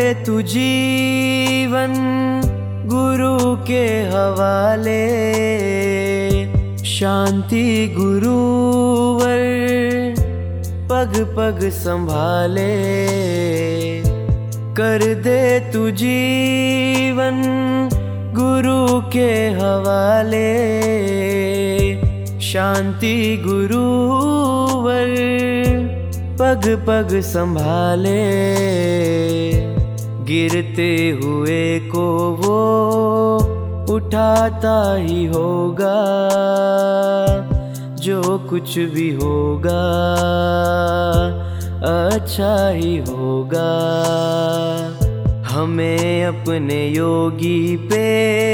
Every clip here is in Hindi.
तू जीवन गुरु के हवाले, शांति गुरुवर पग पग संभाले। कर दे तू जीवन गुरु के हवाले, शांति गुरुवर पग पग संभाले। गिरते हुए को वो उठाता ही होगा, जो कुछ भी होगा अच्छा ही होगा। हमें अपने योगी पे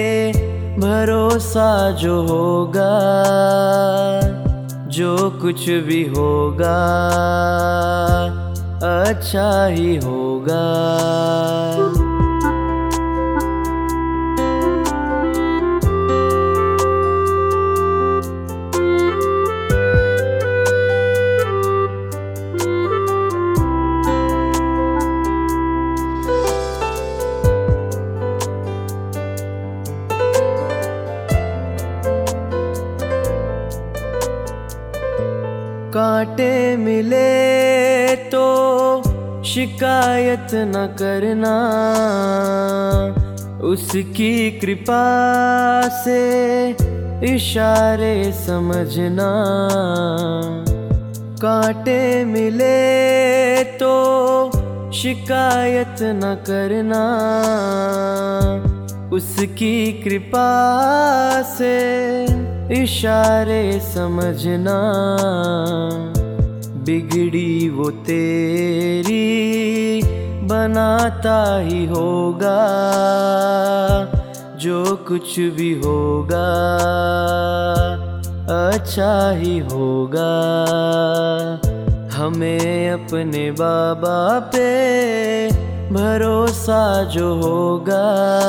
भरोसा जो होगा, जो कुछ भी होगा अच्छा ही होगा। कांटे मिले तो शिकायत न करना, उसकी कृपा से इशारे समझना। कांटे मिले तो शिकायत न करना, उसकी कृपा से इशारे समझना। बिगड़ी वो तेरी बनाता ही होगा, जो कुछ भी होगा अच्छा ही होगा। हमें अपने बाबा पे भरोसा जो होगा,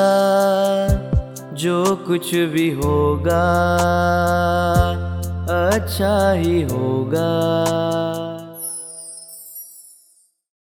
जो कुछ भी होगा अच्छा ही होगा।